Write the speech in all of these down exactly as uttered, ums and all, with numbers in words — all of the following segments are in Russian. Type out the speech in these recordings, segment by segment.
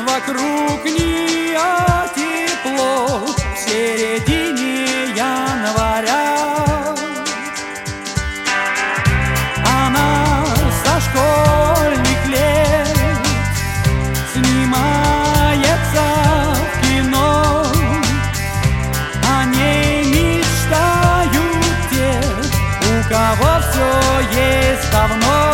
вокруг нее тепло в середине января. Она со школьных лет снимается в кино, о ней мечтают те, у кого все есть давно.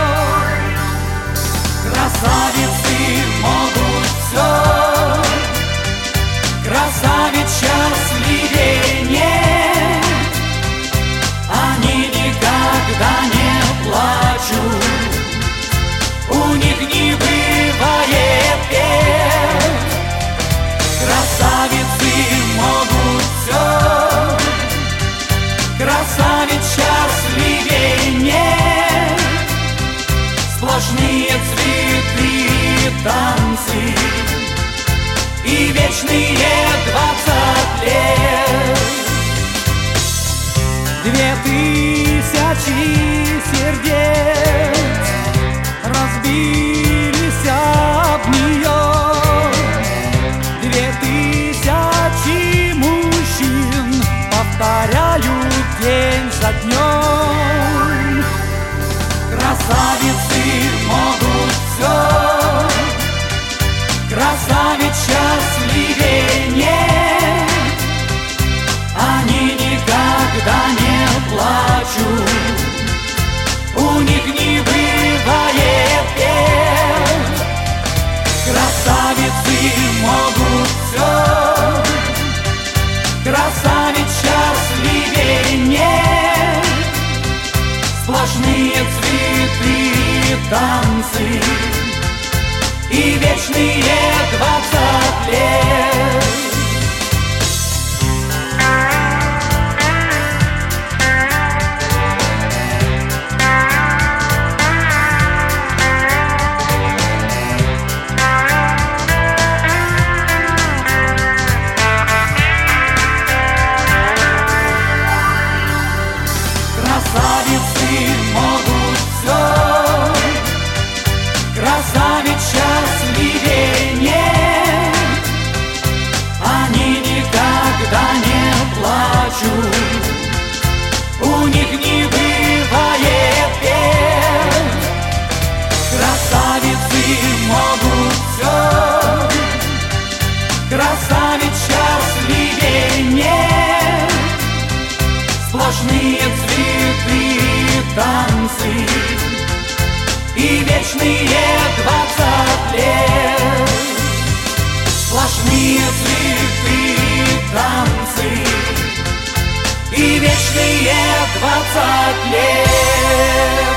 Красавицы могут все, красавиц счастливее нет. Они никогда не плачут, у них не бывает бед. Красавицы могут все, красавиц счастливее нет. Сплошные цветы, танцы и вечные двадцать лет. Две тысячи сердец разбились об нее. Две тысячи мужчин повторяют день за днем. Красавицы могут все, красавиц счастливее нет. Они никогда не плачут, у них не бывает бед. Красавицы могут все, красавиц счастливее нет. Сплошные цветы, танцы и вечные двадцать лет. Красавицы могут все, красавиц счастливее нет. Они никогда не плачут, у них не бывает бед. Красавицы могут все, красавиц счастливее нет. Сплошные цветы, танцы и вечные двадцать лет. Сплошные цветы, танцы и вечные двадцать лет.